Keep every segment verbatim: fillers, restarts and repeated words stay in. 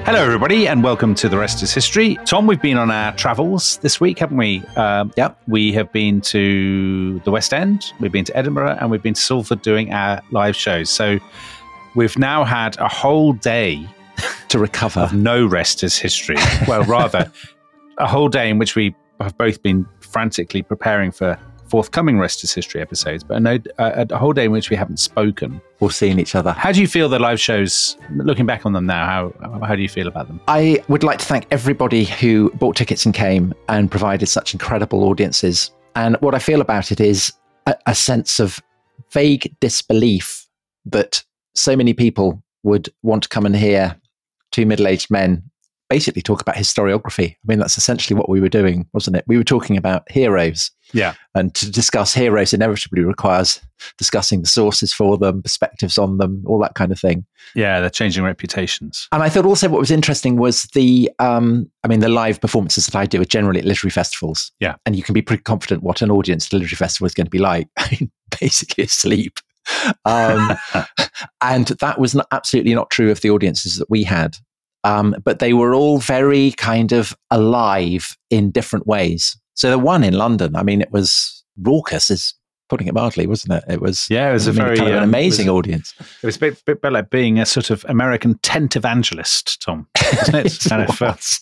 Hello, everybody, and welcome to The Rest is History. Tom, we've been on our travels this week, haven't we? Um, yep. We have been to the West End, we've been to Edinburgh, and we've been to Salford doing our live shows. So we've now had a whole day to recover of no Rest is History. Well, rather, a whole day in which we have both been frantically preparing for forthcoming Rest is History episodes, but a, no, a, a whole day in which we haven't spoken or seen each other. How do you feel the live shows, looking back on them now, how how do you feel about them? I would like to thank everybody who bought tickets and came and provided such incredible audiences. And what I feel about it is a, a sense of vague disbelief that so many people would want to come and hear two middle-aged men basically talk about historiography. I mean, that's essentially what we were doing, wasn't it? We were talking about heroes. Yeah. And to discuss heroes inevitably requires discussing the sources for them, perspectives on them, all that kind of thing. Yeah, they're changing reputations. And I thought also what was interesting was the, um, I mean, the live performances that I do are generally at literary festivals. Yeah. And you can be pretty confident what an audience at a literary festival is going to be like. I mean, basically asleep. Um, and that was not, absolutely not true of the audiences that we had. Um, but they were all very kind of alive in different ways. So the one in London, I mean, it was raucous, is putting it mildly, wasn't it? It was, yeah, it was I mean, a very kind of an um, amazing it was, audience. It was a bit, bit, bit like being a sort of American tent evangelist, Tom, isn't it? It kind of was.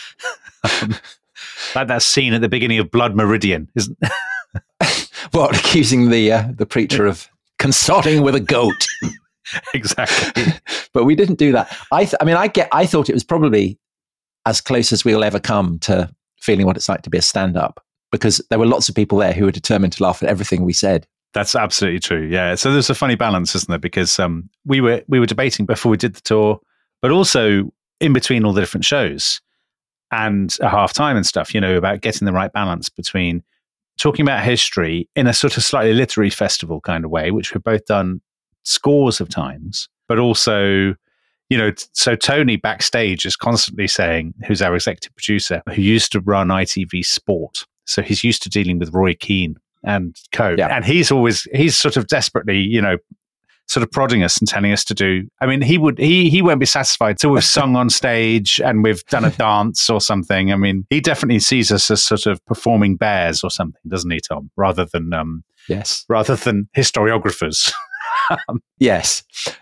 um, like that scene at the beginning of Blood Meridian, isn't it? What, accusing the uh, the preacher of consorting with a goat? Exactly. But we didn't do that. I, th- I mean, I get. I thought it was probably as close as we'll ever come to feeling what it's like to be a stand-up, because there were lots of people there who were determined to laugh at everything we said. That's absolutely true. Yeah. So there's a funny balance, isn't there? Because um, we were we were debating before we did the tour, but also in between all the different shows and a half time and stuff, you know, about getting the right balance between talking about history in a sort of slightly literary festival kind of way, which we've both done scores of times, but also, you know, so Tony backstage is constantly saying, who's our executive producer, who used to run I T V Sport. So he's used to dealing with Roy Keane and co. Yeah. And he's always, he's sort of desperately, you know, sort of prodding us and telling us to do. I mean, he would, he he won't be satisfied till we've sung on stage and we've done a dance or something. I mean, he definitely sees us as sort of performing bears or something, doesn't he, Tom? Rather than, um, yes, rather than historiographers. Yes.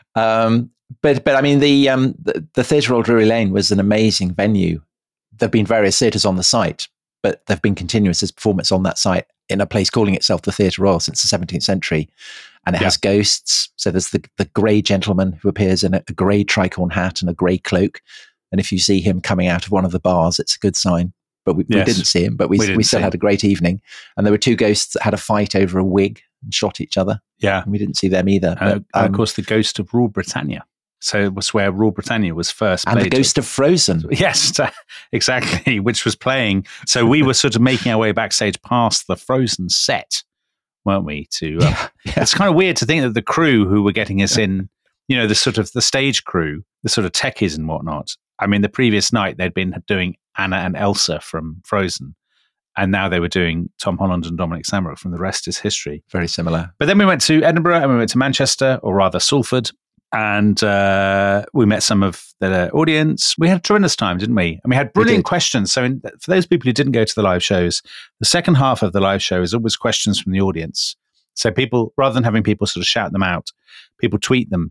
Um, but, but I mean, the, um, the, the Theatre Royal Drury Lane was an amazing venue. There have been various theatres on the site, but there have been continuous as performance on that site in a place calling itself the Theatre Royal since the seventeenth century. And it yeah. has ghosts. So there's the, the grey gentleman who appears in a, a grey tricorn hat and a grey cloak. And if you see him coming out of one of the bars, it's a good sign. But we, yes. we didn't see him, but we, we, we still had a great evening. And there were two ghosts that had a fight over a wig and shot each other. Yeah. And we didn't see them either. And, but, um, and of course, the ghost of Rule Britannia. So it was where Rule Britannia was first and played. The Ghost of Frozen. Yes, exactly, which was playing. So we were sort of making our way backstage past the Frozen set, weren't we? To uh, yeah, yeah. It's kind of weird to think that the crew who were getting us in, you know, the sort of the stage crew, the sort of techies and whatnot. I mean, the previous night they'd been doing Anna and Elsa from Frozen. And now they were doing Tom Holland and Dominic Samaroff from The Rest is History. Very similar. But then we went to Edinburgh and we went to Manchester, or rather Salford, and uh, we met some of the audience. We had a tremendous time, didn't we? And we had brilliant we questions. So in, for those people who didn't go to the live shows, the second half of the live show is always questions from the audience. So people, rather than having people sort of shout them out, people tweet them.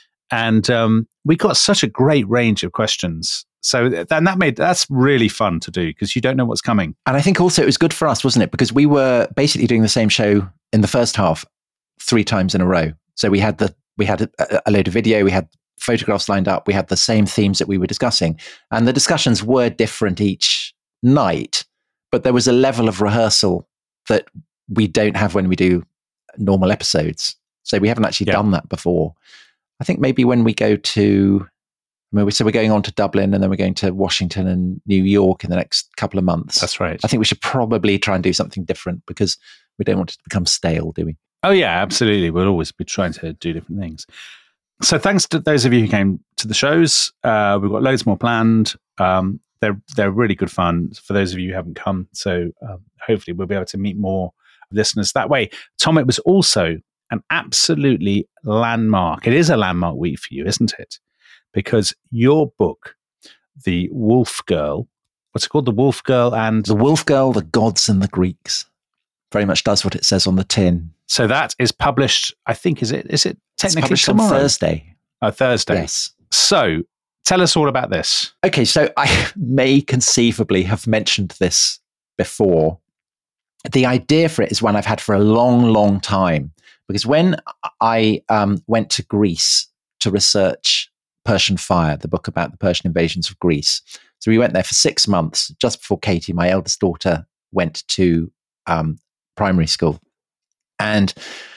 And um, we got such a great range of questions. So and that made that's really fun to do because you don't know what's coming. And I think also it was good for us, wasn't it? Because we were basically doing the same show in the first half three times in a row. So we had the we had a, a load of video, we had photographs lined up, we had the same themes that we were discussing, and the discussions were different each night, but there was a level of rehearsal that we don't have when we do normal episodes. So we haven't actually yeah. done that before. I think maybe when we go to I mean, so we're going on to Dublin and then we're going to Washington and New York in the next couple of months. That's right. I think we should probably try and do something different because we don't want it to become stale, do we? Oh, yeah, absolutely. We'll always be trying to do different things. So thanks to those of you who came to the shows. Uh, we've got loads more planned. Um, they're they're really good fun for those of you who haven't come. So um, hopefully we'll be able to meet more listeners that way. Tom, it was also an absolutely landmark. It is a landmark week for you, isn't it? Because your book, The Wolf Girl. What's it called? The Wolf Girl and... The Wolf Girl, the Gods and the Greeks. Very much does what it says on the tin. So that is published, I think, is it Is it technically it's published tomorrow? on Thursday. Oh, Thursday. Yes. So tell us all about this. Okay, so I may conceivably have mentioned this before. The idea for it is one I've had for a long, long time. Because when I um, went to Greece to research Persian Fire, the book about the Persian invasions of Greece. So we went there for six months, just before Katie, my eldest daughter, went to um, primary school. And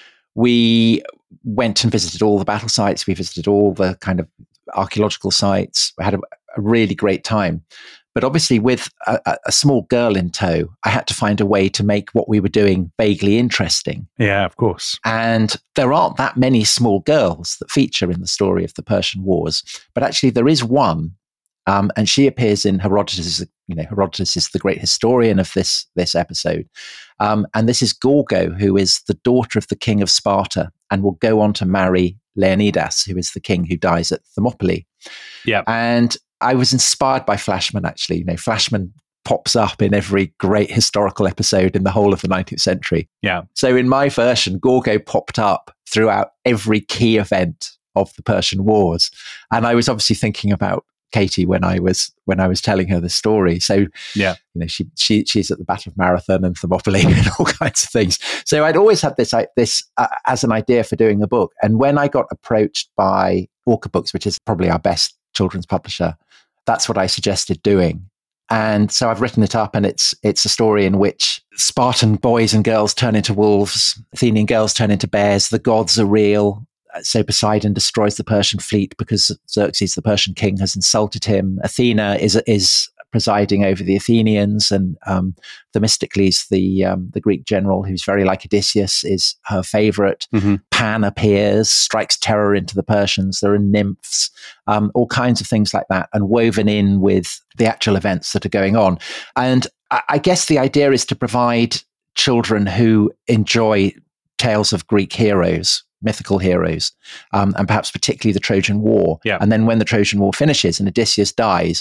we went and visited all the battle sites. We visited all the kind of archaeological sites. We had a, a really great time. But obviously with a, a small girl in tow, I had to find a way to make what we were doing vaguely interesting. Yeah, of course. And there aren't that many small girls that feature in the story of the Persian Wars. But actually there is one, um, and she appears in Herodotus. You know, Herodotus is the great historian of this, this episode. Um, and this is Gorgo, who is the daughter of the king of Sparta and will go on to marry Leonidas, who is the king who dies at Thermopylae. Yeah. And I was inspired by Flashman, actually. You know, Flashman pops up in every great historical episode in the whole of the nineteenth century. Yeah. So in my version, Gorgo popped up throughout every key event of the Persian Wars. And I was obviously thinking about Katie when I was when I was telling her the story. So yeah, you know, she she she's at the Battle of Marathon and Thermopylae and all kinds of things. So I'd always had this this uh, as an idea for doing a book. And when I got approached by Walker Books, which is probably our best children's publisher, that's what I suggested doing. And so I've written it up, and it's it's a story in which Spartan boys and girls turn into wolves, Athenian girls turn into bears, the gods are real. So Poseidon destroys the Persian fleet because Xerxes, the Persian king, has insulted him. Athena is is presiding over the Athenians, and um, Themistocles, the um, the Greek general, who's very like Odysseus, is her favorite. Mm-hmm. Pan appears, strikes terror into the Persians. There are nymphs, um, all kinds of things like that, and woven in with the actual events that are going on. And I, I guess the idea is to provide children who enjoy tales of Greek heroes, mythical heroes, um, and perhaps particularly the Trojan War. Yeah. And then when the Trojan War finishes and Odysseus dies,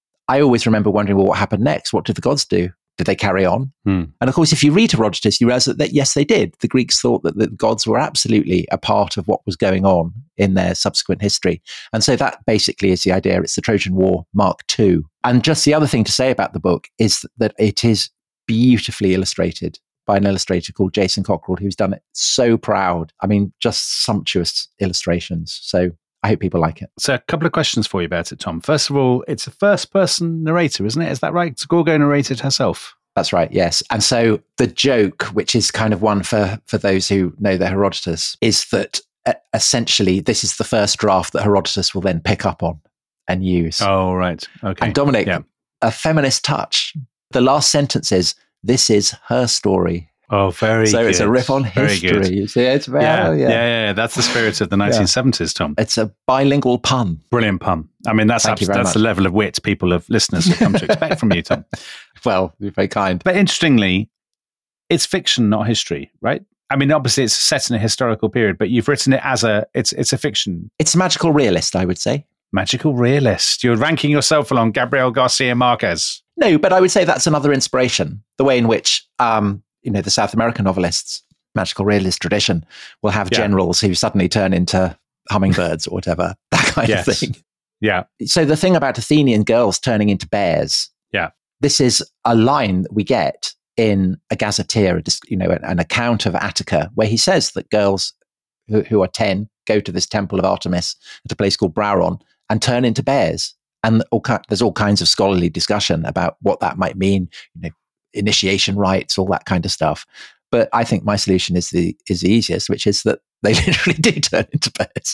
I always remember wondering, well, what happened next? What did the gods do? Did they carry on? Hmm. And of course, if you read Herodotus, you realize that, that yes, they did. The Greeks thought that the gods were absolutely a part of what was going on in their subsequent history. And so that basically is the idea. It's the Trojan War Mark two. And just the other thing to say about the book is that it is beautifully illustrated by an illustrator called Jason Cockrell, who's done it so proud. I mean, just sumptuous illustrations. So I hope people like it. So a couple of questions for you about it, Tom. First of all, it's a first-person narrator, isn't it? Is that right? It's Gorgo narrated herself. That's right, yes. And so the joke, which is kind of one for, for those who know the Herodotus, is that uh, essentially this is the first draft that Herodotus will then pick up on and use. Oh, right. Okay. And Dominic, yeah. a feminist touch. The last sentence is, this is her story. Oh, very so good. So it's a riff on history. Very good. You see, it's very, yeah, yeah. yeah, yeah. That's the spirit of the nineteen seventies, Tom. It's a bilingual pun. Brilliant pun. I mean, that's abs- that's much. the level of wit people of listeners have come to expect from you, Tom. Well, you're very kind. But interestingly, it's fiction, not history, right? I mean, obviously, it's set in a historical period, but you've written it as a it's it's a fiction. It's magical realist, I would say. Magical realist. You're ranking yourself along Gabriel Garcia Marquez. No, but I would say that's another inspiration. The way in which, um, you know, the South American novelists, magical realist tradition, will have yeah. generals who suddenly turn into hummingbirds or whatever, that kind yes. of thing. Yeah. So the thing about Athenian girls turning into bears, yeah, this is a line that we get in a gazetteer, you know, an, an account of Attica, where he says that girls who, who are ten go to this temple of Artemis at a place called Brauron and turn into bears. And all, there's all kinds of scholarly discussion about what that might mean, you know, initiation rites, all that kind of stuff. But I think my solution is the is the easiest, which is that they literally do turn into bears.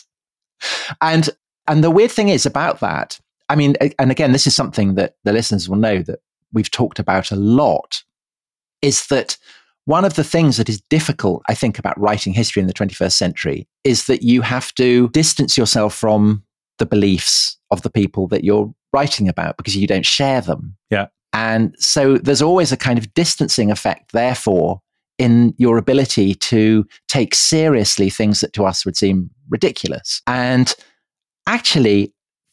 And and the weird thing is about that, I mean, and again, this is something that the listeners will know that we've talked about a lot, is that one of the things that is difficult, I think, about writing history in the twenty-first century is that you have to distance yourself from the beliefs of the people that you're writing about because you don't share them. Yeah. And so there's always a kind of distancing effect, therefore, in your ability to take seriously things that to us would seem ridiculous. And actually,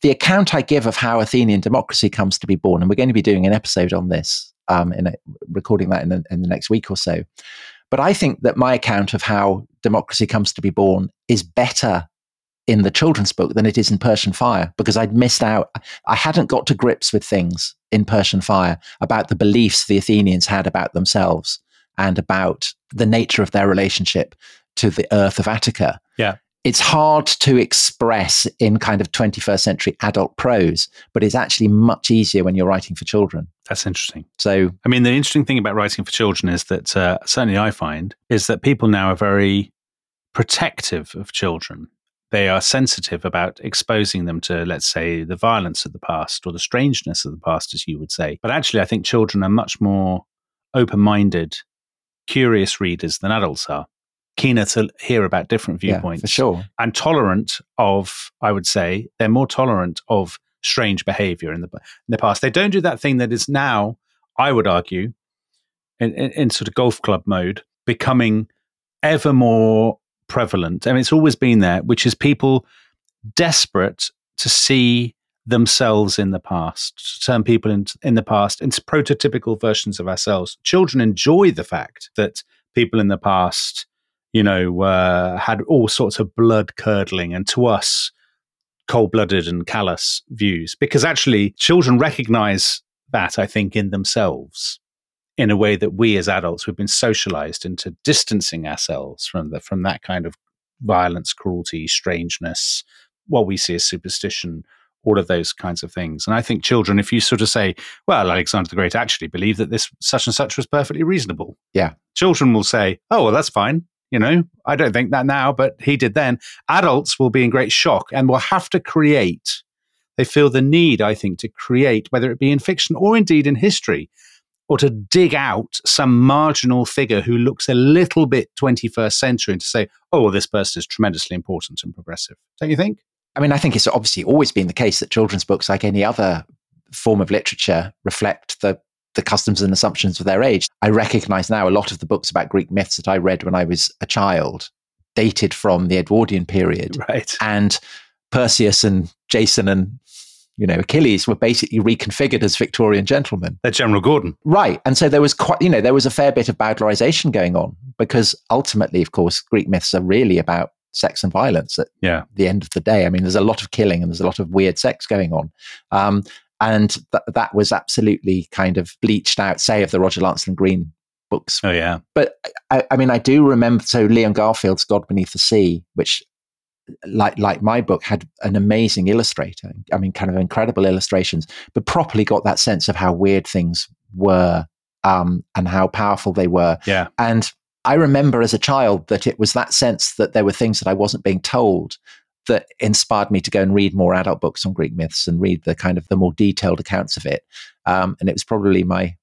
the account I give of how Athenian democracy comes to be born, and we're going to be doing an episode on this, um, in a, recording that in the, in the next week or so. But I think that my account of how democracy comes to be born is better in the children's book than it is in Persian Fire, because I'd missed out. I hadn't got to grips with things in Persian Fire about the beliefs the Athenians had about themselves and about the nature of their relationship to the earth of Attica. Yeah. It's hard to express in kind of twenty-first century adult prose, but it's actually much easier when you're writing for children. That's interesting. So, I mean, the interesting thing about writing for children is that, uh, certainly I find, is that people now are very protective of children. They are sensitive about exposing them to, let's say, the violence of the past or the strangeness of the past, as you would say. But actually, I think children are much more open-minded, curious readers than adults are. Keener to hear about different viewpoints. Yeah, for sure. And tolerant of, I would say, they're more tolerant of strange behavior in the, in the past. They don't do that thing that is now, I would argue, in, in, in sort of golf club mode, becoming ever more prevalent. I mean, it's always been there, which is people desperate to see themselves in the past, to turn people in, in the past into prototypical versions of ourselves. Children enjoy the fact that people in the past, you know, uh, had all sorts of blood-curdling and, to us, cold-blooded and callous views. Because actually, children recognize that, I think, in themselves in a way that we as adults, we've been socialized into distancing ourselves from the, from that kind of violence, cruelty, strangeness, what we see as superstition, all of those kinds of things. And I think children, if you sort of say, well, Alexander the Great actually believed that this such and such was perfectly reasonable. Yeah. Children will say, oh, well, that's fine. You know, I don't think that now, but he did then. Adults will be in great shock and will have to create. They feel the need, I think, to create, whether it be in fiction or indeed in history, or to dig out some marginal figure who looks a little bit twenty-first century and to say, oh, well, this person is tremendously important and progressive. Don't you think? I mean, I think it's obviously always been the case that children's books, like any other form of literature, reflect the the customs and assumptions of their age. I recognize now a lot of the books about Greek myths that I read when I was a child dated from the Edwardian period. Right. And Perseus and Jason and, you know, Achilles were basically reconfigured as Victorian gentlemen. They're General Gordon. Right. And so there was quite, you know, there was a fair bit of Bowdlerization going on, because ultimately, of course, Greek myths are really about sex and violence at yeah. the end of the day. I mean, there's a lot of killing and there's a lot of weird sex going on. Um, and th- that was absolutely kind of bleached out, say, of the Roger Lancelyn Green books. Oh, yeah. But I, I mean, I do remember, so Leon Garfield's God Beneath the Sea, which, like like my book, had an amazing illustrator. I mean, kind of incredible illustrations, but properly got that sense of how weird things were, um, and how powerful they were. Yeah. And I remember as a child that it was that sense that there were things that I wasn't being told that inspired me to go and read more adult books on Greek myths and read the kind of the more detailed accounts of it. Um, and it was probably my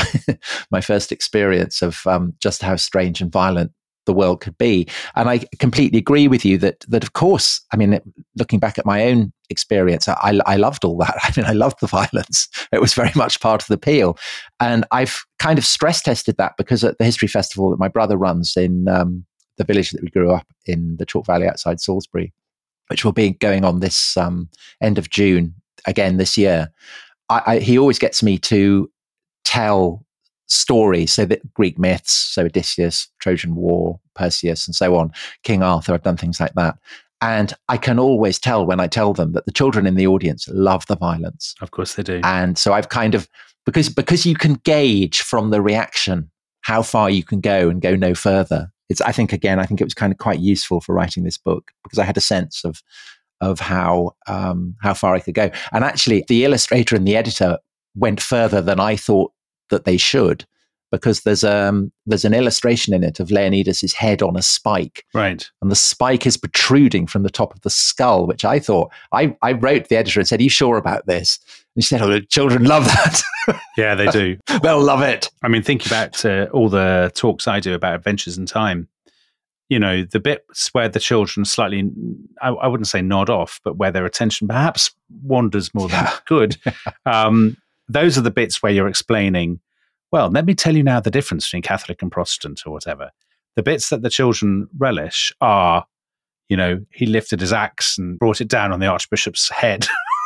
my first experience of um, just how strange and violent the world could be. And I completely agree with you that, that of course, I mean, looking back at my own experience, I, I loved all that. I mean, I loved the violence. It was very much part of the appeal. And I've kind of stress tested that, because at the History Festival that my brother runs in um, the village that we grew up in, the Chalk Valley outside Salisbury, which will be going on this um, end of June, again this year, I, I, he always gets me to tell stories, so that Greek myths, so Odysseus, Trojan War, Perseus, and so on, King Arthur, I've done things like that. And I can always tell when I tell them that the children in the audience love the violence. Of course they do. And so I've kind of, because because you can gauge from the reaction how far you can go and go no further. It's, I think, again, I think it was kind of quite useful for writing this book, because I had a sense of of how um, how far I could go. And actually, the illustrator and the editor went further than I thought that they should, because there's um there's an illustration in it of Leonidas's head on a spike, right, and the spike is protruding from the top of the skull, which I thought, I I wrote to the editor and said, "Are you sure about this?" And she said, "Oh, the children love that." Yeah, they do. They'll love it. I mean, think about uh, all the talks I do about Adventures in Time. You know, the bits where the children slightly, I, I wouldn't say nod off, but where their attention perhaps wanders more than Yeah. good. Um, those are the bits where you're explaining, well, let me tell you now the difference between Catholic and Protestant or whatever. The bits that the children relish are, you know, he lifted his axe and brought it down on the Archbishop's head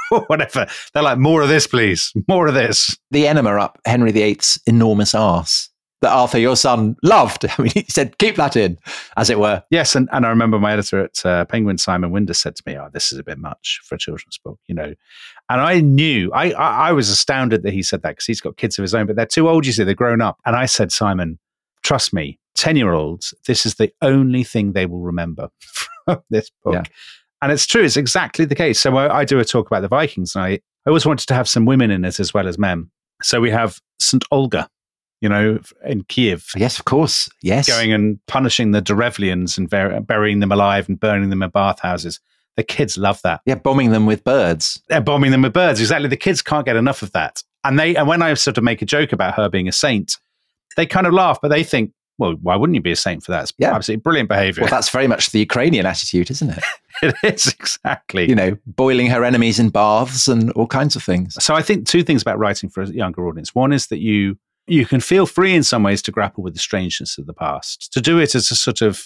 or whatever. They're like, more of this, please. More of this. The enema up Henry the Eighth's enormous arse that Arthur, your son, loved. I mean, he said, keep that in, as it were. Yes, and, and I remember my editor at uh, Penguin, Simon Winder, said to me, oh, this is a bit much for a children's book, you know. And I knew, I, I, I was astounded that he said that because he's got kids of his own, but they're too old, you see, they're grown up. And I said, Simon, trust me, ten-year-olds, this is the only thing they will remember from this book. Yeah. And it's true, it's exactly the case. So I, I do a talk about the Vikings, and I, I always wanted to have some women in it as well as men. So we have Saint Olga, you know, in Kiev. Yes, of course. Yes. Going and punishing the Derevlians and bur- burying them alive and burning them in bathhouses. The kids love that. Yeah, bombing them with birds. They're bombing them with birds. Exactly. The kids can't get enough of that. And they, and when I sort of make a joke about her being a saint, they kind of laugh, but they think, well, why wouldn't you be a saint for that? It's yeah. absolutely brilliant behavior. Well, that's very much the Ukrainian attitude, isn't it? It is, exactly. You know, boiling her enemies in baths and all kinds of things. So I think two things about writing for a younger audience. One is that you you can feel free in some ways to grapple with the strangeness of the past, to do it as a sort of,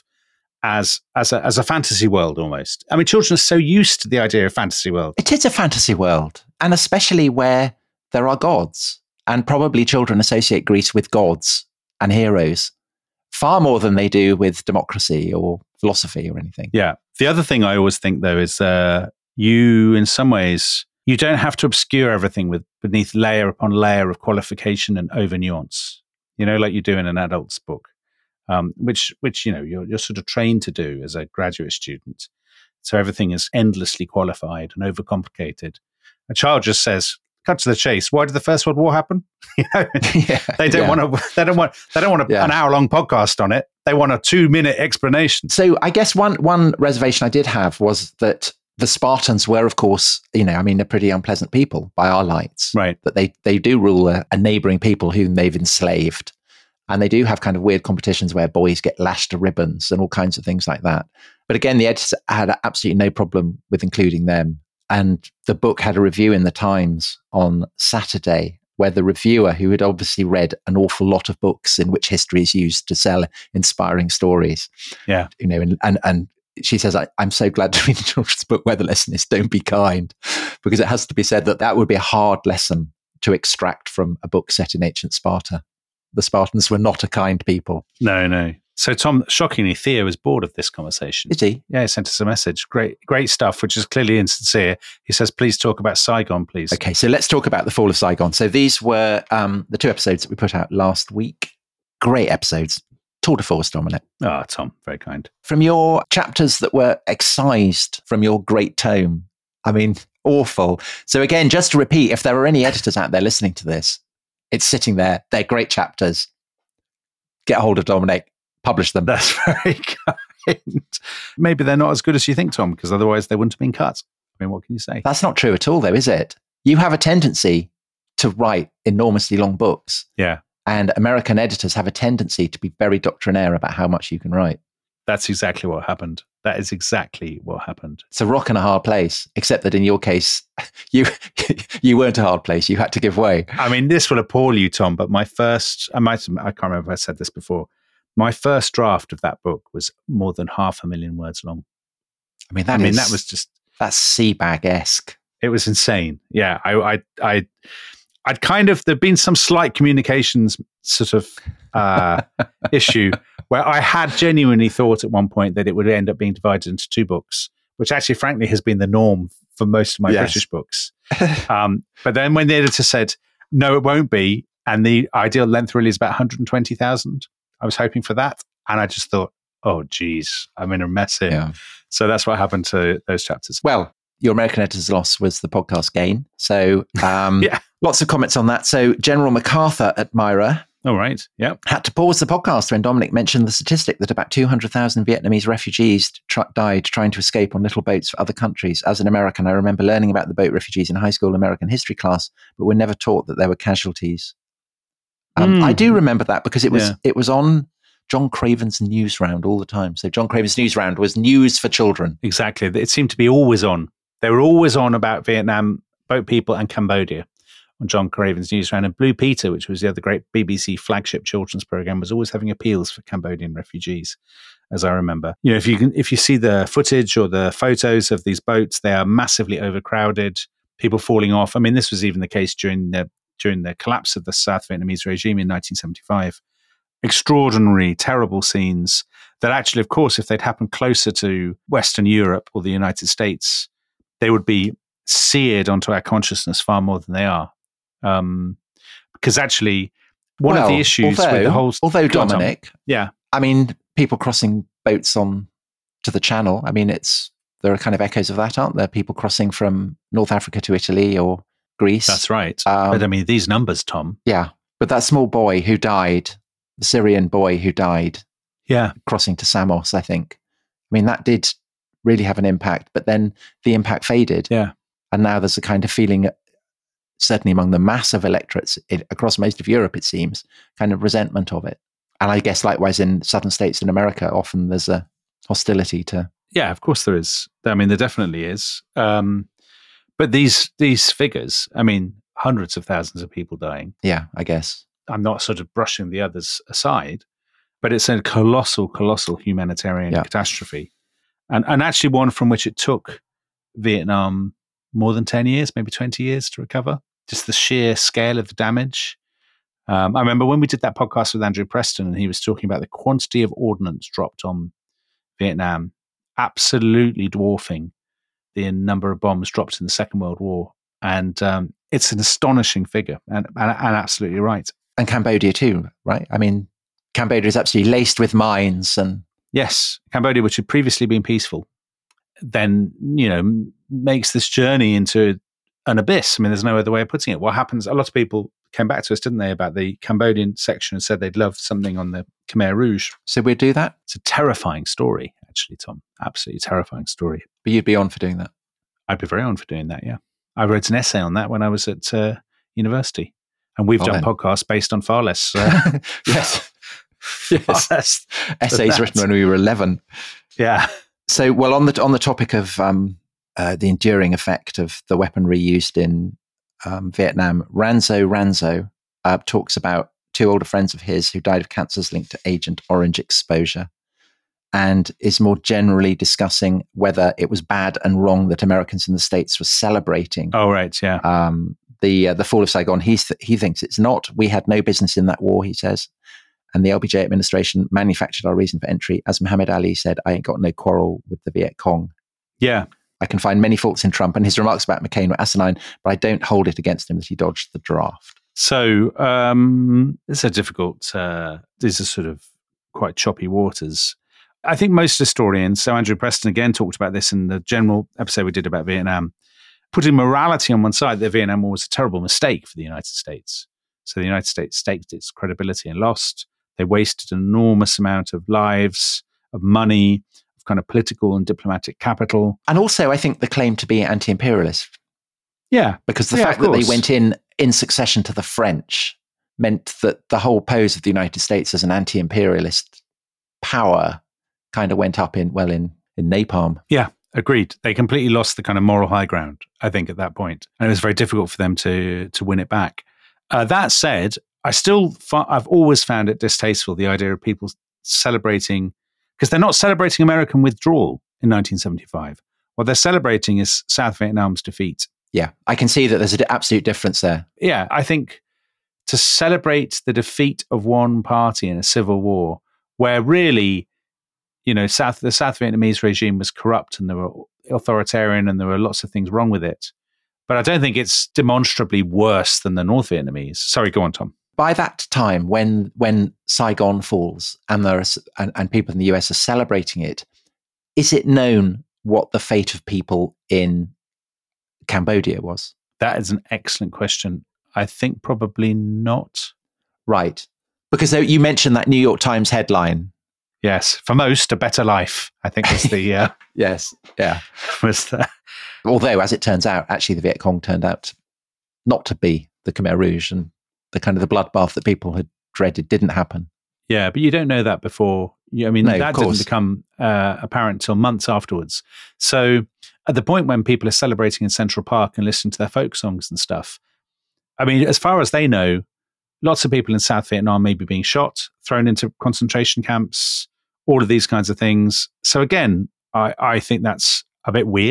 as as a, as a fantasy world almost. I mean, children are so used to the idea of fantasy world. It is a fantasy world, and especially where there are gods. And probably children associate Greece with gods and heroes far more than they do with democracy or philosophy or anything. Yeah. The other thing I always think, though, is uh, you, in some ways, you don't have to obscure everything with beneath layer upon layer of qualification and over nuance, you know, like you do in an adult's book, um, which, which, you know, you're, you're sort of trained to do as a graduate student. So everything is endlessly qualified and overcomplicated. A child just says, cut to the chase. Why did the First World War happen? You know, yeah, they don't yeah. want to. They don't want. They don't want a, yeah. an hour-long podcast on it. They want a two-minute explanation. So, I guess one one reservation I did have was that the Spartans were, of course, you know, I mean, they're pretty unpleasant people by our lights, right? That they they do rule a, a neighbouring people whom they've enslaved, and they do have kind of weird competitions where boys get lashed to ribbons and all kinds of things like that. But again, the editors had absolutely no problem with including them. And the book had a review in the Times on Saturday where the reviewer, who had obviously read an awful lot of books in which history is used to sell inspiring stories, yeah, you know, and and, and she says, I, I'm so glad to read a children's book where the lesson is don't be kind, because it has to be said that that would be a hard lesson to extract from a book set in ancient Sparta. The Spartans were not a kind people. No, no. So, Tom, shockingly, Theo is bored of this conversation. Is he? Yeah, he sent us a message. Great great stuff, which is clearly insincere. He says, please talk about Saigon, please. Okay, so let's talk about the fall of Saigon. So these were um, the two episodes that we put out last week. Great episodes. Tour de force, Dominic. Ah, oh, Tom, very kind. From your chapters that were excised from your great tome. I mean, awful. So again, just to repeat, if there are any editors out there listening to this, it's sitting there. They're great chapters. Get a hold of Dominic. Publish them. That's very kind. Maybe they're not as good as you think, Tom, because otherwise they wouldn't have been cut. I mean, what can you say? That's not true at all, though, is it? You have a tendency to write enormously long books. Yeah. And American editors have a tendency to be very doctrinaire about how much you can write. That's exactly what happened. That is exactly what happened. It's a rock and a hard place, except that in your case, you you weren't a hard place. You had to give way. I mean, this will appall you, Tom, but my first, I might, I can't remember if I said this before, my first draft of that book was more than half a million words long. I mean, that I is, mean, that was just... That's Seabag-esque. It was insane. Yeah, I, I, I, I'd kind of, there'd been some slight communications sort of uh, issue where I had genuinely thought at one point that it would end up being divided into two books, which actually, frankly, has been the norm for most of my yes. British books. um, but then when the editor said, no, it won't be, and the ideal length really is about one hundred twenty thousand, I was hoping for that. And I just thought, oh, geez, I'm in a mess here. Yeah. So that's what happened to those chapters. Well, your American editor's loss was the podcast gain. So um, yeah. lots of comments on that. So General MacArthur at Myra. All right. Yeah. Had to pause the podcast when Dominic mentioned the statistic that about two hundred thousand Vietnamese refugees tr- died trying to escape on little boats for other countries. As an American, I remember learning about the boat refugees in high school American history class, but we're never taught that there were casualties. Um, mm. I do remember that because it was yeah. it was on John Craven's News Round all the time. So John Craven's News Round was news for children. Exactly. It seemed to be always on. They were always on about Vietnam, boat people and Cambodia on John Craven's News Round. And Blue Peter, which was the other great B B C flagship children's program, was always having appeals for Cambodian refugees, as I remember. You know, if you can, if you see the footage or the photos of these boats, they are massively overcrowded. people falling off. I mean, this was even the case during the during the collapse of the South Vietnamese regime in nineteen seventy-five. Extraordinary, terrible scenes that actually, of course, if they'd happened closer to Western Europe or the United States, they would be seared onto our consciousness far more than they are. Um, because actually, one well, of the issues although, with the whole... Although, Go on, Dominic, Tom. Yeah. I mean, people crossing boats on to the Channel, I mean, it's there are kind of echoes of that, aren't there? People crossing from North Africa to Italy or Greece. That's right. Um, but I mean, these numbers, Tom. Yeah. But that small boy who died, the Syrian boy who died yeah, crossing to Samos, I think. I mean, that did really have an impact, but then the impact faded. Yeah. And now there's a kind of feeling, certainly among the mass of electorates it, across most of Europe, it seems, kind of resentment of it. And I guess likewise in southern states in America, often there's a hostility to... Yeah, of course there is. I mean, there definitely is. Um, but these these figures, I mean, hundreds of thousands of people dying. Yeah, I guess. I'm not sort of brushing the others aside, but it's a colossal, colossal humanitarian yeah. catastrophe. And and actually one from which it took Vietnam more than ten years, maybe twenty years to recover. Just the sheer scale of the damage. Um, I remember when we did that podcast with Andrew Preston and he was talking about the quantity of ordnance dropped on Vietnam, absolutely dwarfing the number of bombs dropped in the Second World War. And um, it's an astonishing figure and, and, and absolutely right. And Cambodia too, right? I mean, Cambodia is absolutely laced with mines and... Yes, Cambodia, which had previously been peaceful, then, you know, makes this journey into an abyss. I mean, there's no other way of putting it. What happens, a lot of people came back to us, didn't they, about the Cambodian section and said they'd love something on the Khmer Rouge. So we'd do that? It's a terrifying story, actually, Tom. Absolutely terrifying story. But you'd be on for doing that? I'd be very on for doing that, yeah. I wrote an essay on that when I was at uh, university. And we've oh, done then. podcasts based on far less. Uh, yes. yes. Essays written when we were eleven. Yeah. So, well, on the on the topic of um, uh, the enduring effect of the weaponry used in um, Vietnam, Ranzo Ranzo uh, talks about two older friends of his who died of cancers linked to Agent Orange exposure, and is more generally discussing whether it was bad and wrong that Americans in the States were celebrating. Oh, right, yeah. Um, the uh, the fall of Saigon. He th- he thinks it's not. We had no business in that war, he says. And the L B J administration manufactured our reason for entry. As Muhammad Ali said, I ain't got no quarrel with the Viet Cong. Yeah. I can find many faults in Trump, and his remarks about McCain were asinine, but I don't hold it against him that he dodged the draft. So um, it's a difficult, uh, these are sort of quite choppy waters. I think most historians, so Andrew Preston again talked about this in the general episode we did about Vietnam, putting morality on one side, that Vietnam War was a terrible mistake for the United States. So the United States staked its credibility and lost. They wasted an enormous amount of lives, of money, of kind of political and diplomatic capital. And also, I think the claim to be anti-imperialist. Yeah. Because the yeah, fact that they went in in succession to the French meant that the whole pose of the United States as an anti-imperialist power kind of went up in, well, in, in napalm. Yeah, agreed. They completely lost the kind of moral high ground, I think, at that point. And it was very difficult for them to to win it back. Uh, that said, I still, I've always found it distasteful, the idea of people celebrating, because they're not celebrating American withdrawal in nineteen seventy-five. What they're celebrating is South Vietnam's defeat. Yeah, I can see that there's an absolute difference there. Yeah, I think to celebrate the defeat of one party in a civil war, where really, you know, South the South Vietnamese regime was corrupt and there were authoritarian and there were lots of things wrong with it. But I don't think it's demonstrably worse than the North Vietnamese. Sorry, go on, Tom. By that time, when when Saigon falls and there are, and, and people in the U S are celebrating it, is it known what the fate of people in Cambodia was? That is an excellent question. I think probably not. Right. Because you mentioned that New York Times headline. Yes. For most, a better life, I think was the... Uh, yes. Yeah. Was the... Although, as it turns out, actually the Viet Cong turned out not to be the Khmer Rouge, and the kind of the bloodbath that people had dreaded didn't happen. Yeah, but you don't know that before. I mean, no, that didn't become uh, apparent until months afterwards. So at the point when people are celebrating in Central Park and listening to their folk songs and stuff, I mean, as far as they know, lots of people in South Vietnam may be being shot, thrown into concentration camps, all of these kinds of things. So again, I, I think that's a bit weird.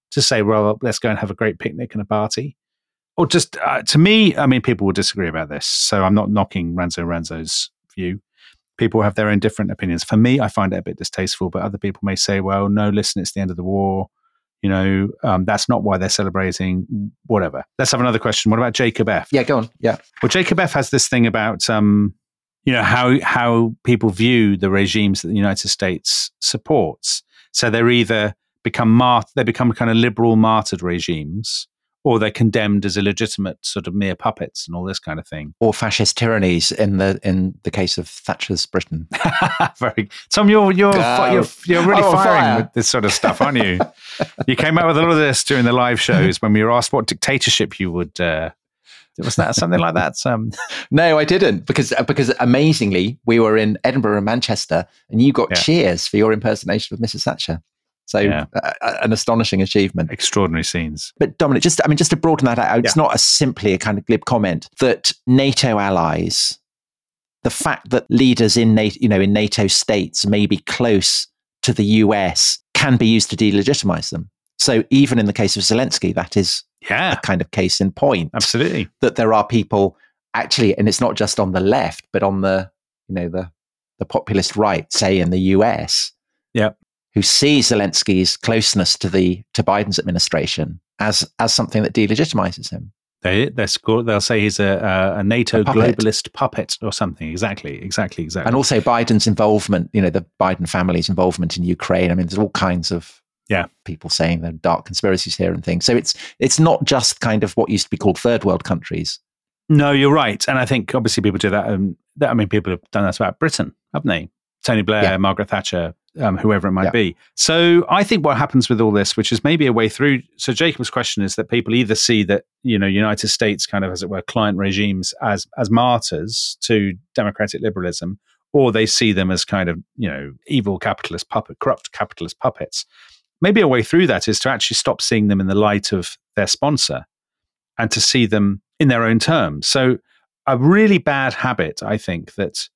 to say, well, let's go and have a great picnic and a party. Or just, uh, to me, I mean, people will disagree about this. So I'm not knocking Ranzo Ranzo's view. People have their own different opinions. For me, I find it a bit distasteful, but other people may say, well, no, listen, it's the end of the war. You know, um, that's not why they're celebrating, whatever. Let's have another question. What about Jacob F? Yeah, go on. Yeah. Well, Jacob F has this thing about, um, you know, how how people view the regimes that the United States supports. So they're either become mart- they become kind of liberal martyred regimes, or they're condemned as illegitimate sort of mere puppets and all this kind of thing. Or fascist tyrannies in the in the case of Thatcher's Britain. Very, Tom, you're you're No. you're, you're really Oh, firing fire. with this sort of stuff, aren't you? You came out with a lot of this during the live shows when we were asked what dictatorship you would. Uh, was that something like that? Um, No, I didn't, because because amazingly, we were in Edinburgh and Manchester, and you got Yeah. cheers for your impersonation of Missus Thatcher. So Yeah. uh, an astonishing achievement. extraordinary scenes. But Dominic, just I mean, just to broaden that out, it's Yeah. not a simply a kind of glib comment that NATO allies, the fact that leaders in NATO, you know, in NATO states may be close to the U S, can be used to delegitimize them. So even in the case of Zelensky, that is Yeah, a kind of case in point. absolutely. That there are people actually, and it's not just on the left, but on the you know the the populist right, say in the U S, Yeah. who see Zelensky's closeness to the to Biden's administration as as something that delegitimizes him. They they score. They'll say he's a a, a NATO A puppet. globalist puppet or something. Exactly, exactly, exactly. And also Biden's involvement, you know, the Biden family's involvement in Ukraine. I mean, there's all kinds of Yeah. people saying there are dark conspiracies here and things. So it's it's not just kind of what used to be called third world countries. No, you're right, and I think obviously people do that. Um, that I mean, people have done that about Britain, haven't they? Tony Blair, Yeah. Margaret Thatcher, um, whoever it might Yeah. be. So I think what happens with all this, which is maybe a way through. So Jacob's question is that people either see that, you know, United States kind of, as it were, client regimes as as martyrs to democratic liberalism, or they see them as kind of, you know, evil capitalist puppet, corrupt capitalist puppets. Maybe a way through that is to actually stop seeing them in the light of their sponsor and to see them in their own terms. So a really bad habit, I think, that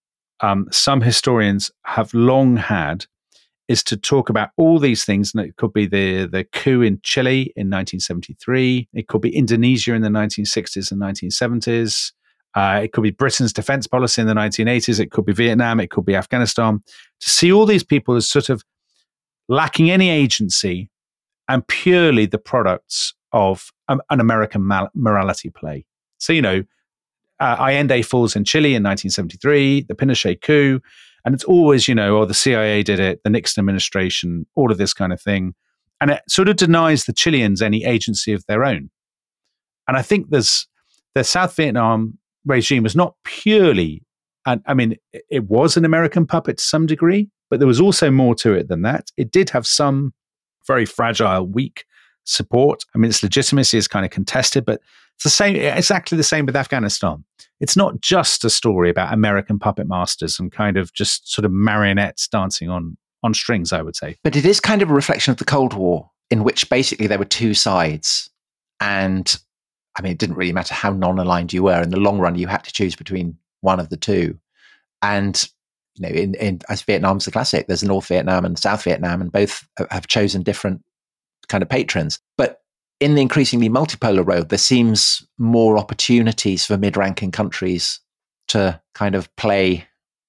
um, some historians have long had is to talk about all these things. And it could be the, the coup in Chile in nineteen seventy-three. It could be Indonesia in the nineteen sixties and nineteen seventies. Uh, it could be Britain's defense policy in the nineteen eighties. It could be Vietnam. It could be Afghanistan. To see all these people as sort of lacking any agency and purely the products of um, an American mal- morality play. So, you know, uh, Allende falls in Chile in nineteen seventy-three, the Pinochet coup, and it's always, you know, oh, the C I A did it, the Nixon administration, all of this kind of thing. And it sort of denies the Chileans any agency of their own. And I think there's the South Vietnam regime was not purely, and I mean, it, it was an American puppet to some degree, but there was also more to it than that. It did have some very fragile, weak support. I mean, its legitimacy is kind of contested, but it's the same, exactly the same with Afghanistan. It's not just a story about American puppet masters and kind of just sort of marionettes dancing on on strings, I would say. But it is kind of a reflection of the Cold War, in which basically there were two sides. And I mean, it didn't really matter how non-aligned you were. In the long run, you had to choose between one of the two. And, you know, in, in as Vietnam's the classic, there's North Vietnam and South Vietnam, and both have chosen different kind of patrons. But in the increasingly multipolar road, there seems more opportunities for mid-ranking countries to kind of play.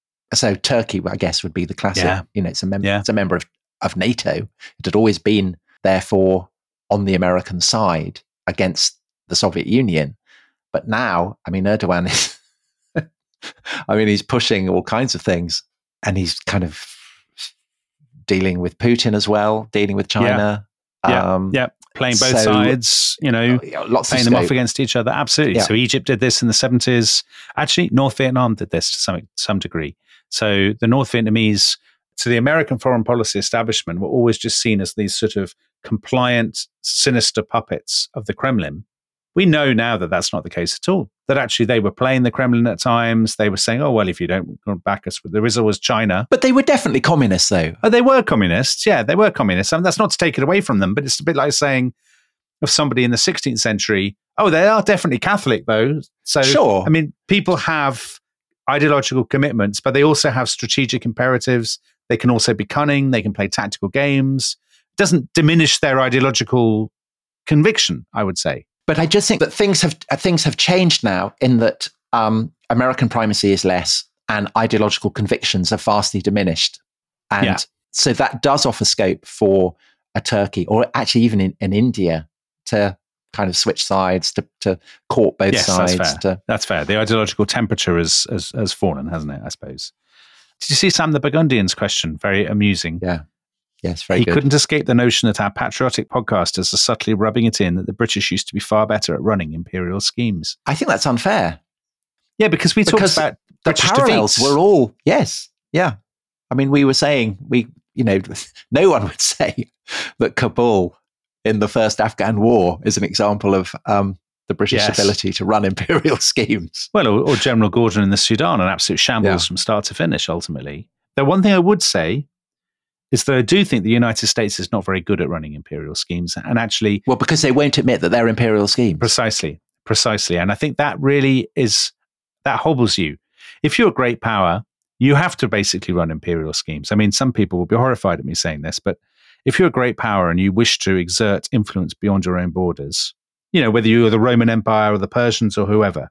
So Turkey, I guess, would be the classic. Yeah. You know, it's a member. Yeah. It's a member of, of NATO. It had always been, therefore, on the American side against the Soviet Union. But now, I mean, Erdogan is. I mean, he's pushing all kinds of things, and he's kind of dealing with Putin as well, dealing with China. Yeah, um, yeah. Playing both so- sides, you know, lots playing of them off scope. against each other. Absolutely. Yeah. So Egypt did this in the seventies. Actually, North Vietnam did this to some some degree. So the North Vietnamese, to the American foreign policy establishment, were always just seen as these sort of compliant, sinister puppets of the Kremlin. We know now that that's not the case at all. That actually they were playing the Kremlin at times. They were saying, oh, well, if you don't back us, there is always China. But they were definitely communists, though. Oh, they were communists. Yeah, they were communists. I mean, that's not to take it away from them, but it's a bit like saying of somebody in the sixteenth century, oh, they are definitely Catholic, though. So, Sure. I mean, people have ideological commitments, but they also have strategic imperatives. They can also be cunning. They can play tactical games. doesn't diminish their ideological conviction, I would say. But I just think that things have uh, things have changed now in that um, American primacy is less and ideological convictions are vastly diminished. And Yeah. so that does offer scope for a Turkey, or actually even in, in India, to kind of switch sides, to, to court both Yes, sides. that's fair. To, That's fair. The ideological temperature has, has, has fallen, hasn't it, I suppose? Did you see Sam the Burgundian's question? Very amusing. yeah. Yes, very he good. couldn't escape the notion that our patriotic podcasters are subtly rubbing it in that the British used to be far better at running imperial schemes. I think that's unfair. Yeah, because we Because talked about The British parallels defeats. were all, yes, yeah. I mean, we were saying, we, you know, no one would say that Kabul in the first Afghan war is an example of um, the British Yes. ability to run imperial schemes. Well, or, or General Gordon in the Sudan, an absolute shambles Yeah. from start to finish, ultimately. The one thing I would say is that I do think the United States is not very good at running imperial schemes. And actually, Well, because they won't admit that they're imperial schemes. precisely, precisely. And I think that really is, that hobbles you. If you're a great power, you have to basically run imperial schemes. I mean, some people will be horrified at me saying this, but if you're a great power and you wish to exert influence beyond your own borders, you know, whether you're the Roman Empire or the Persians or whoever,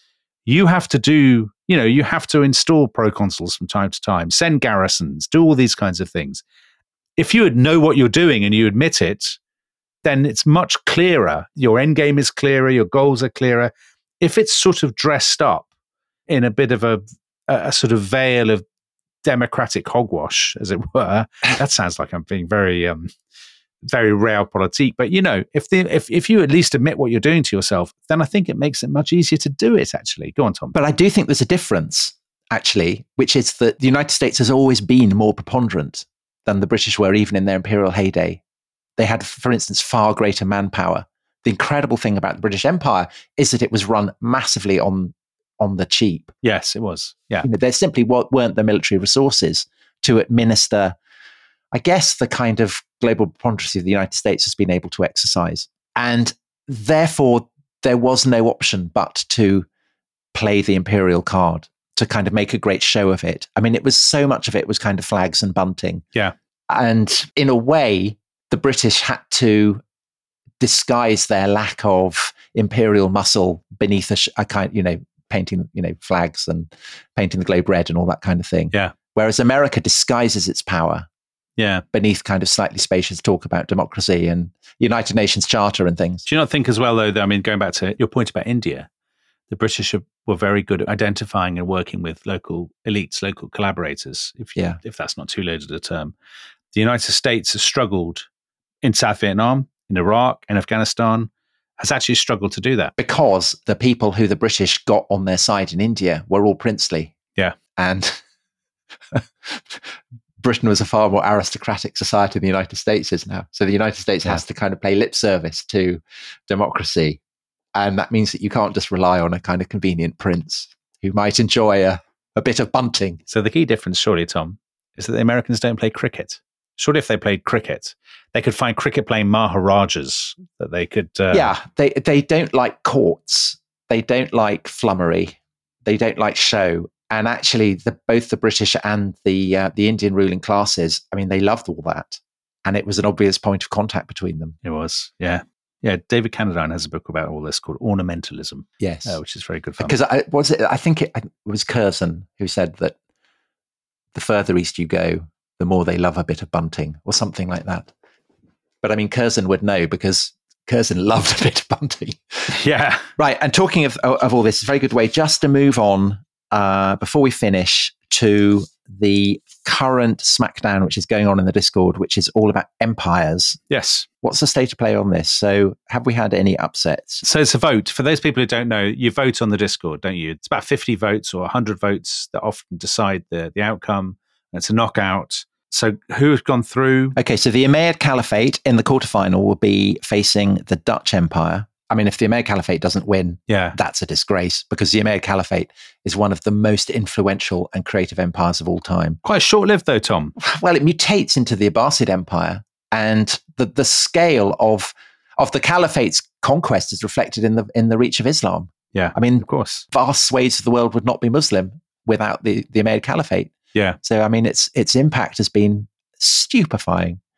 you have to do, you know, you have to install proconsuls from time to time, send garrisons, do all these kinds of things. If you know what you're doing and you admit it, then it's much clearer. Your end game is clearer, your goals are clearer. If it's sort of dressed up in a bit of a, a sort of veil of democratic hogwash, as it were, that sounds like I'm being very, um, very realpolitik. But you know, if the if if you at least admit what you're doing to yourself, then I think it makes it much easier to do it. Actually, go on, Tom. But I do think there's a difference, actually, which is that the United States has always been more preponderant than the British were, even in their imperial heyday. They had, for instance, far greater manpower. The incredible thing about the British Empire is that it was run massively on on the cheap. Yes, it was. Yeah, You know, there simply wa- weren't the military resources to administer, I guess, the kind of global preponderancy the United States has been able to exercise. And therefore, there was no option but to play the imperial card, to kind of make a great show of it. I mean, it was so much of it was kind of flags and bunting. yeah, And in a way, the British had to disguise their lack of imperial muscle beneath a, sh- a kind, you know, painting, you know, flags and painting the globe red and all that kind of thing. Yeah. Whereas America disguises its power yeah. beneath kind of slightly spacious talk about democracy and United Nations Charter and things. Do you not think as well, though, that, I mean, going back to your point about India, the British are, were very good at identifying and working with local elites, local collaborators, if, you, Yeah. if that's not too loaded a term. The United States has struggled in South Vietnam, in Iraq, in Afghanistan, has actually struggled to do that. Because the people who the British got on their side in India were all princely. Yeah. And Britain was a far more aristocratic society than the United States is now. So the United States Yeah. has to kind of pay lip service to democracy. And that means that you can't just rely on a kind of convenient prince who might enjoy a, a bit of bunting. So the key difference, surely, Tom, is that the Americans don't play cricket. Surely if they played cricket, they could find cricket-playing Maharajas that they could... Uh, Yeah, they, they don't like courts. They don't like flummery. They don't like show. And actually, the, both the British and the uh, the Indian ruling classes, I mean, they loved all that. And it was an obvious point of contact between them. It was, yeah. Yeah, David Cannadine has a book about all this called Ornamentalism, Yes. uh, which is very good fun. Because I was it, I think it, it was Curzon who said that the further east you go, the more they love a bit of bunting or something like that. But I mean, Curzon would know because Curzon loved a bit of bunting. Yeah. Right. And talking of, of all this, it's a very good way just to move on uh, before we finish to the current SmackDown, which is going on in the Discord, which is all about empires. Yes. What's the state of play on this? So have we had any upsets? So it's a vote. For those people who don't know, you vote on the Discord, don't you? It's about fifty votes or one hundred votes that often decide the, the outcome. It's a knockout. So who has gone through? Okay, so the Umayyad Caliphate in the quarterfinal will be facing the Dutch Empire. I mean, if the Umayyad Caliphate doesn't win, Yeah. that's a disgrace because the Umayyad Caliphate is one of the most influential and creative empires of all time. Quite short-lived though, Tom. Well, it mutates into the Abbasid Empire, and the, the scale of of the Caliphate's conquest is reflected in the in the reach of Islam. Yeah, I mean, of course. vast swathes of the world would not be Muslim without the, the Umayyad Caliphate. Yeah. So, I mean, its its impact has been stupefying.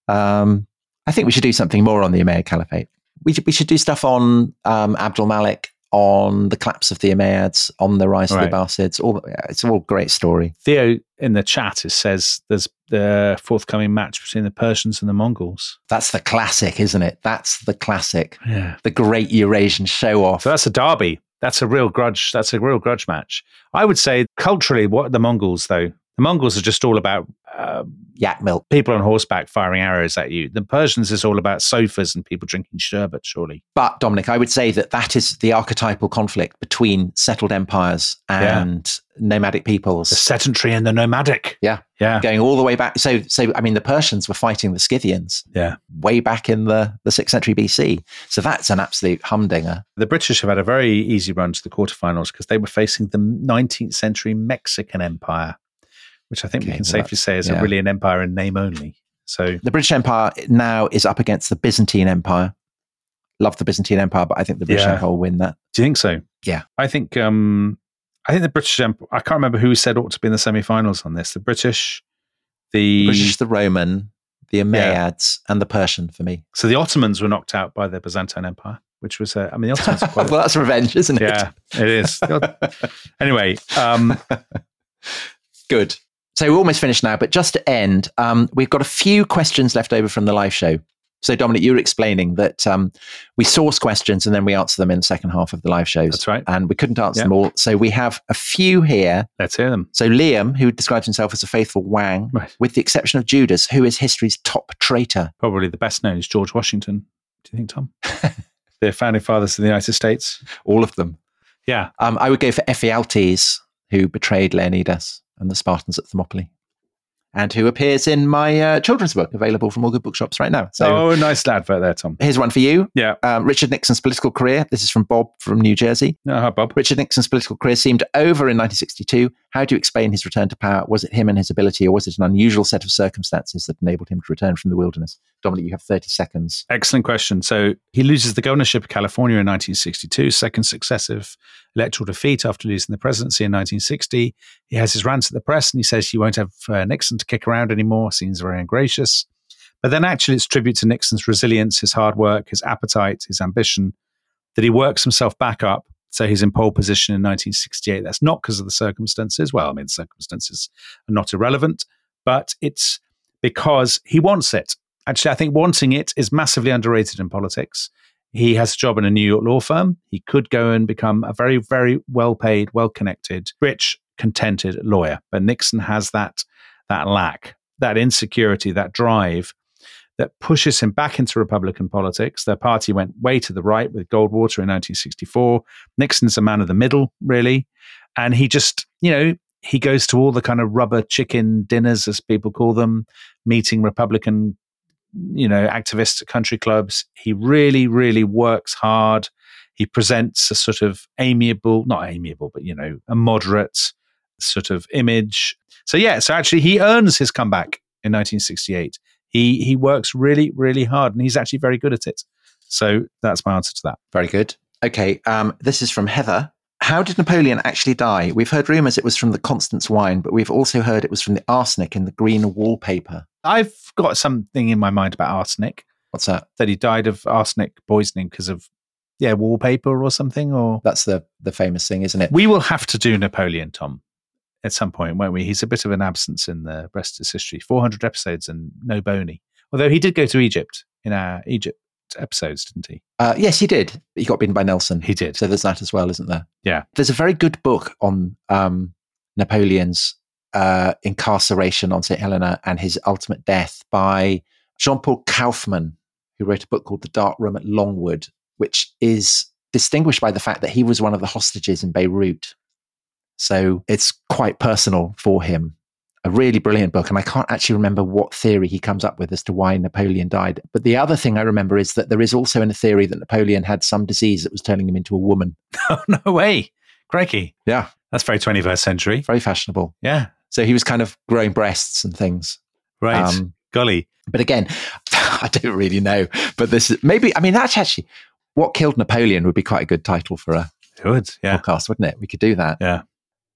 Um, I think we should do something more on the Umayyad Caliphate. We should, we should do stuff on um, Abdul Malik, on the collapse of the Umayyads, on the rise Right. of the Abbasids. All, it's all a great story. Theo in the chat it says there's the forthcoming match between the Persians and the Mongols. That's the classic, isn't it? That's the classic. Yeah. The great Eurasian show-off. So that's a derby. That's a real grudge. That's a real grudge match. I would say culturally, what the Mongols though? The Mongols are just all about uh, yak milk. People on horseback firing arrows at you. The Persians is all about sofas and people drinking sherbet, surely. But, Dominic, I would say that that is the archetypal conflict between settled empires and yeah. nomadic peoples. The sedentary and the nomadic. Yeah. Yeah. Going all the way back. So, so I mean, the Persians were fighting the Scythians yeah. way back in the, the sixth century B C. So that's an absolute humdinger. The British have had a very easy run to the quarterfinals because they were facing the nineteenth century Mexican Empire, which I think okay, we can well safely say is yeah. a really an empire in name only. So the British Empire now is up against the Byzantine Empire. Love the Byzantine Empire, but I think the British yeah. Empire will win that. Do you think so? Yeah. I think um, I think the British Empire, I can't remember who said ought to be in the semi-finals on this. The British, the... the British, the Roman, the Umayyads, yeah. and the Persian for me. So the Ottomans were knocked out by the Byzantine Empire, which was, uh, I mean, the Ottomans were quite... well, that's revenge, isn't it? Yeah, it is. Anyway. Um, Good. So we're almost finished now, but just to end, um, we've got a few questions left over from the live show. So Dominic, you were explaining that um, we source questions and then we answer them in the second half of the live shows. That's right. And we couldn't answer yeah. them all. So we have a few here. Let's hear them. So Liam, who describes himself as a faithful Wang, right. with the exception of Judas, who is history's top traitor? Probably the best known is George Washington. Do you think, Tom? The founding fathers of the United States. All of them. Yeah. Um, I would go for Ephialtes, who betrayed Leonidas and the Spartans at Thermopylae, and who appears in my uh, children's book, available from all good bookshops right now. So, oh, nice advert there, Tom. Here's one for you. Yeah. Um, Richard Nixon's political career. This is from Bob from New Jersey. Oh, hi, Bob. Richard Nixon's political career seemed over in nineteen sixty-two. How do you explain his return to power? Was it him and his ability, or was it an unusual set of circumstances that enabled him to return from the wilderness? Dominic, you have thirty seconds. Excellent question. So he loses the governorship of California in nineteen sixty-two, second successive electoral defeat after losing the presidency in nineteen sixty. He has his rants at the press and he says you won't have uh, Nixon to kick around anymore. Seems very ungracious. But then actually it's tribute to Nixon's resilience, his hard work, his appetite, his ambition, that he works himself back up. So he's in pole position in nineteen sixty-eight. That's not because of the circumstances. Well, I mean, circumstances are not irrelevant, but it's because he wants it. Actually, I think wanting it is massively underrated in politics. He has a job in a New York law firm. He could go and become a very, very well-paid, well-connected, rich, contented lawyer. But Nixon has that, that lack, that insecurity, that drive that pushes him back into Republican politics. Their party went way to the right with Goldwater in nineteen sixty-four. Nixon's a man of the middle, really. And he just, you know, he goes to all the kind of rubber chicken dinners, as people call them, meeting Republican, you know, activists at country clubs. He really, really works hard. He presents a sort of amiable, not amiable, but, you know, a moderate sort of image. So, yeah, so actually he earns his comeback in nineteen sixty-eight. He he works really, really hard, and he's actually very good at it. So that's my answer to that. Very good. Okay, um, this is from Heather. How did Napoleon actually die? We've heard rumours it was from the Constance wine, but we've also heard it was from the arsenic in the green wallpaper. I've got something in my mind about arsenic. What's that? That he died of arsenic poisoning because of, yeah, wallpaper or something. Or That's the, the famous thing, isn't it? We will have to do Napoleon, Tom, at some point, won't we? He's a bit of an absence in the rest of his history. four hundred episodes and no Boney. Although he did go to Egypt in our Egypt episodes, didn't he? Uh, yes, he did. He got beaten by Nelson. He did. So there's that as well, isn't there? Yeah. There's a very good book on um, Napoleon's uh, incarceration on Saint Helena and his ultimate death by Jean-Paul Kaufmann, who wrote a book called The Dark Room at Longwood, which is distinguished by the fact that he was one of the hostages in Beirut. So it's quite personal for him. A really brilliant book. And I can't actually remember what theory he comes up with as to why Napoleon died. But the other thing I remember is that there is also a theory that Napoleon had some disease that was turning him into a woman. Oh, no way. Crikey. Yeah. That's very twenty-first century. Very fashionable. Yeah. So he was kind of growing breasts and things. Right. Um, Golly. But again, I don't really know. But this is maybe, I mean, that's actually, What Killed Napoleon would be quite a good title for a it would, yeah. podcast, wouldn't it? We could do that. Yeah.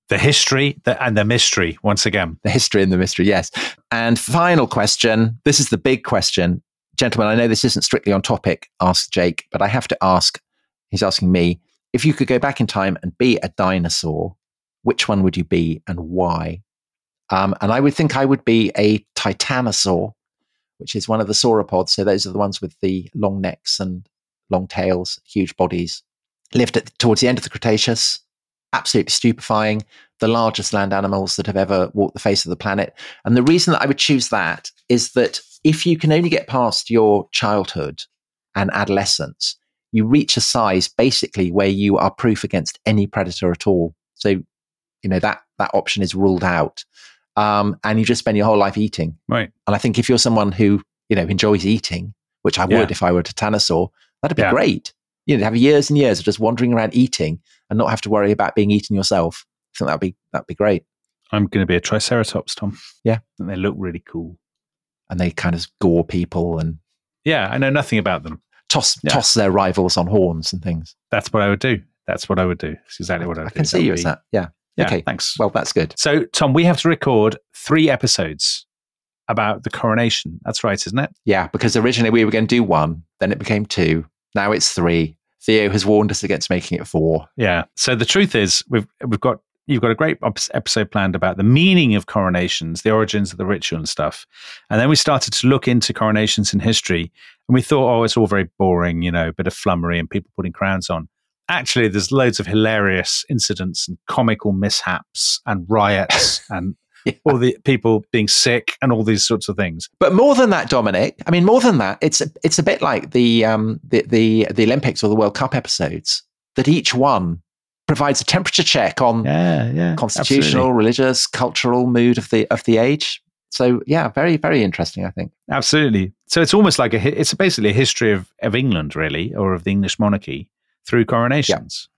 The history the, and the mystery, once again. The history and the mystery, yes. And final question. This is the big question. Gentlemen, I know this isn't strictly on topic, ask Jake, but I have to ask, he's asking me, if you could go back in time and be a dinosaur, which one would you be and why? Um, and I would think I would be a titanosaur, which is one of the sauropods. So those are the ones with the long necks and long tails, huge bodies. Lived at, towards the end of the Cretaceous. Absolutely stupefying. The largest land animals that have ever walked the face of the planet. And the reason that I would choose that is that if you can only get past your childhood and adolescence, you reach a size basically where you are proof against any predator at all. So, you know, that that option is ruled out. Um, and you just spend your whole life eating. Right. And I think if you're someone who, you know, enjoys eating, which I would Yeah. if I were a titanosaur, that'd be Yeah. great. You know, have years and years of just wandering around eating and not have to worry about being eaten yourself. I think that'd be that'd be great. I'm going to be a Triceratops, Tom. Yeah. And they look really cool. And they kind of gore people and Yeah, I know nothing about them. toss Yeah. toss their rivals on horns and things. That's what I would do. That's what I would do. It's exactly what I would I do. can see That you would as be- that. Yeah. Yeah, Okay. thanks. Well, that's good. So, Tom, we have to record three episodes about the coronation. That's right, isn't it? Yeah, because originally we were going to do one, then it became two. Now it's three. Theo has warned us against making it four. Yeah. So the truth is, we've we've got you've got a great op- episode planned about the meaning of coronations, the origins of the ritual and stuff. And then we started to look into coronations in history, and we thought, oh, it's all very boring, you know, a bit of flummery and people putting crowns on. Actually, there's loads of hilarious incidents and comical mishaps and riots and Yeah. all the people being sick and all these sorts of things. But more than that, Dominic, I mean, more than that, it's a, it's a bit like the, um, the the the Olympics or the World Cup episodes, that each one provides a temperature check on Yeah, yeah. constitutional, absolutely. religious, cultural mood of the of the age. So yeah, very very interesting, I think. Absolutely. So it's almost like a hi- it's basically a history of, of England, really, or of the English monarchy through coronations.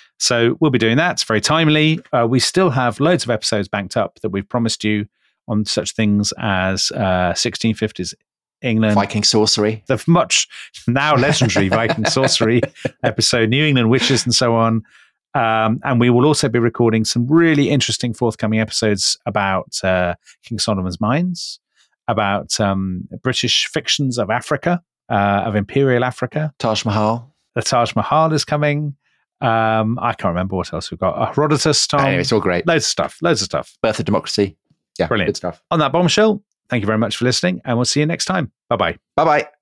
So we'll be doing that. It's very timely. Uh, we still have loads of episodes banked up that we've promised you on such things as uh, sixteen fifties England, Viking sorcery. the much now legendary Viking sorcery episode, New England witches, and so on. Um, and we will also be recording some really interesting forthcoming episodes about uh, King Solomon's Mines, about um, British fictions of Africa, uh, of Imperial Africa. Taj Mahal. The Taj Mahal is coming. Um, I can't remember what else we've got. Uh, Herodotus, Tom. Anyway, it's all great. Loads of stuff. Loads of stuff. Birth of democracy. Yeah, Brilliant. good stuff. On that bombshell, thank you very much for listening, and we'll see you next time. Bye bye. Bye bye.